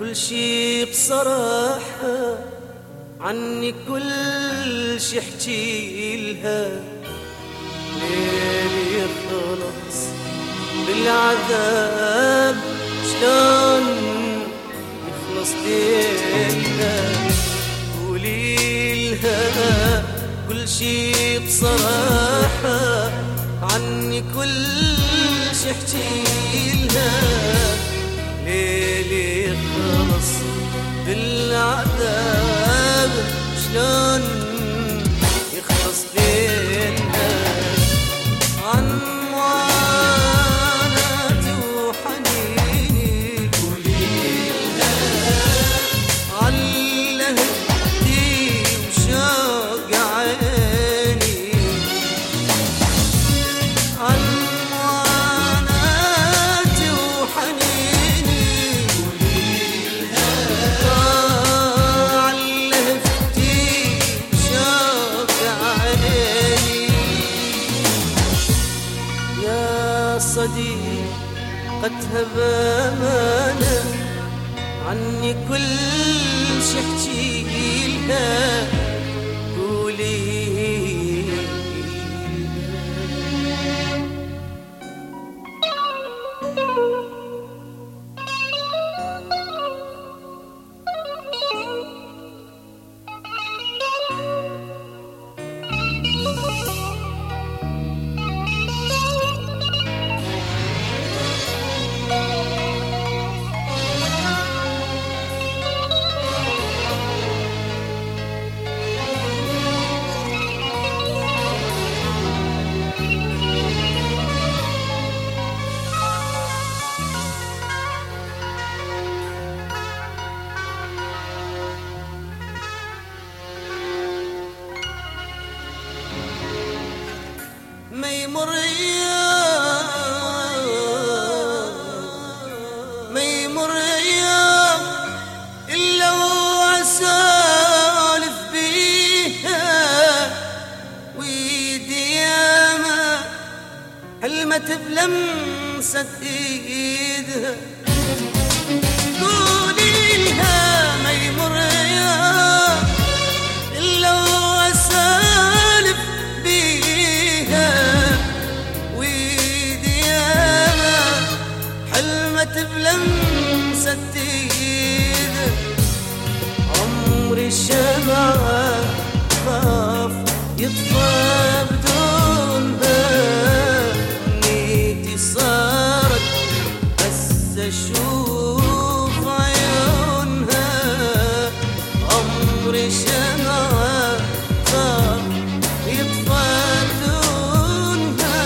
كل شي بصراحة، عني كل شي احكيلها. ليلي يخلص بالعذاب شلون يخلص ليلها؟ قوليلها كل شي بصراحة، عني كل شي احكيلها. ليلي يخلص بالعذاب شلون يخلص ليلها؟ عن معاناتي وحنيني قوليلها، عن لهفتي وشوق عيني، عن معاناتي وحنيني قوليلها، عن لهفتي وشوق عيني. يا صديقتها بأمانة، عني كل شي احكيلها. قولي ما يمر ايام الا واسولف بيها، ويدي ياما حلمت بلمسة ايدها. قوليلها ما يمر ايام الا واسولف بيها، ويدي ياما حلمت بلمسة ايدها. عمري الشمعة خاف يطفى بدونها، نيتي صارت بس اشوف عيونها. عمري الشمعة خاف يطفى بدونها،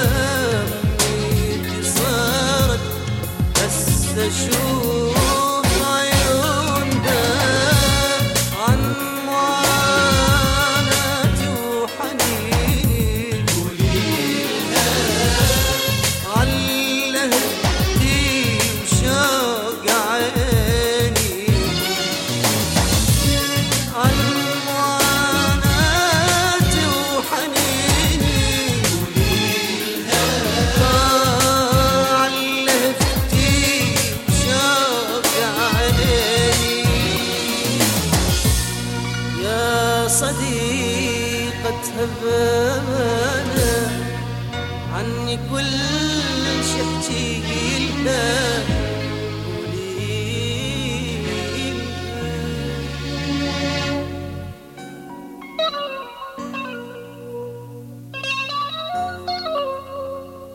نيتي صارت بس اشوف عيونها. عن معاناتي وحنيني قوليلها، عن لهفتي وشوق عيني، عن معاناتي وحنيني قوليلها، عن لهفتي وشوق عيني. يا صديقتها بأمانة، عني كل شي احكيلها. قوليلها